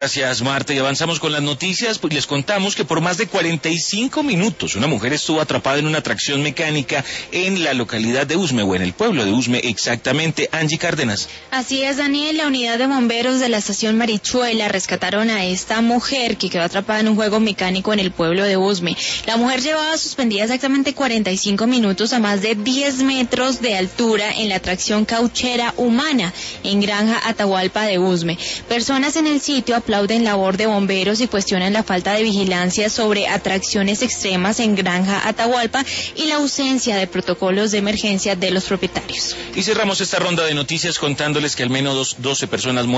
Gracias, Marta. Y avanzamos con las noticias, pues les contamos que por más de 45 minutos una mujer estuvo atrapada en una atracción mecánica en la localidad de Usme, o en el pueblo de Usme exactamente. Angie Cárdenas. Así es, Daniel. La unidad de bomberos de la estación Marichuela rescataron a esta mujer que quedó atrapada en un juego mecánico en el pueblo de Usme. La mujer llevaba suspendida exactamente 45 minutos a más de 10 metros de altura en la atracción Cauchera Humana en Granja Atahualpa de Usme. Personas en el sitio aplauden labor de bomberos y cuestionan la falta de vigilancia sobre atracciones extremas en Granja Atahualpa y la ausencia de protocolos de emergencia de los propietarios. Y cerramos esta ronda de noticias contándoles que al menos 12 personas